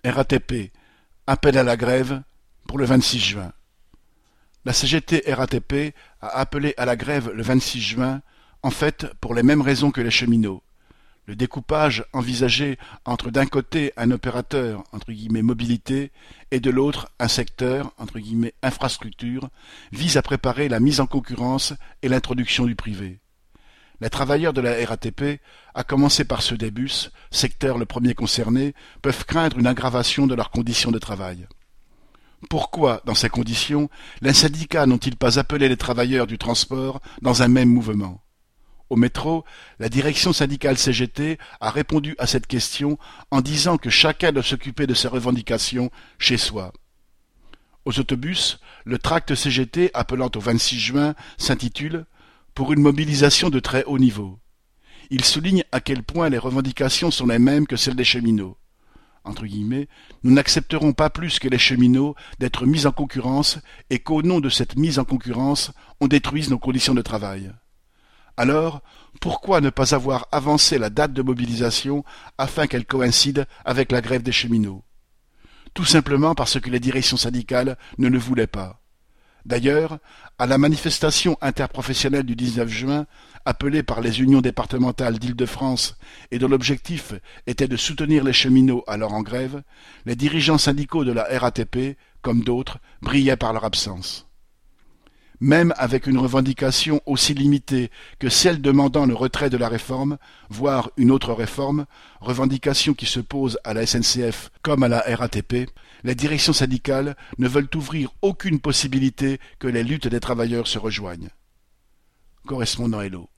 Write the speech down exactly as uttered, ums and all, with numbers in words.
R A T P, appel à la grève pour le vingt-six juin. La C G T R A T P a appelé à la grève le vingt-six juin, en fait pour les mêmes raisons que les cheminots. Le découpage envisagé entre d'un côté un opérateur entre guillemets mobilité et de l'autre un secteur entre guillemets infrastructure vise à préparer la mise en concurrence et l'introduction du privé. Les travailleurs de la R A T P, à commencer par ceux des bus, secteur le premier concerné, peuvent craindre une aggravation de leurs conditions de travail. Pourquoi, dans ces conditions, les syndicats n'ont-ils pas appelé les travailleurs du transport dans un même mouvement ? Au métro, la direction syndicale C G T a répondu à cette question en disant que chacun doit s'occuper de ses revendications chez soi. Aux autobus, le tract C G T appelant au vingt-six juin s'intitule « Pour une mobilisation de très haut niveau ». Il souligne à quel point les revendications sont les mêmes que celles des cheminots. Entre guillemets, nous n'accepterons pas plus que les cheminots d'être mis en concurrence et qu'au nom de cette mise en concurrence, on détruise nos conditions de travail. Alors, pourquoi ne pas avoir avancé la date de mobilisation afin qu'elle coïncide avec la grève des cheminots ? Tout simplement parce que les directions syndicales ne le voulaient pas. D'ailleurs, à la manifestation interprofessionnelle du dix-neuf juin, appelée par les unions départementales d'Île-de-France et dont l'objectif était de soutenir les cheminots alors en grève, les dirigeants syndicaux de la R A T P, comme d'autres, brillaient par leur absence. Même avec une revendication aussi limitée que celle demandant le retrait de la réforme, voire une autre réforme, revendication qui se pose à la S N C F comme à la R A T P, les directions syndicales ne veulent ouvrir aucune possibilité que les luttes des travailleurs se rejoignent. Correspondant Hello.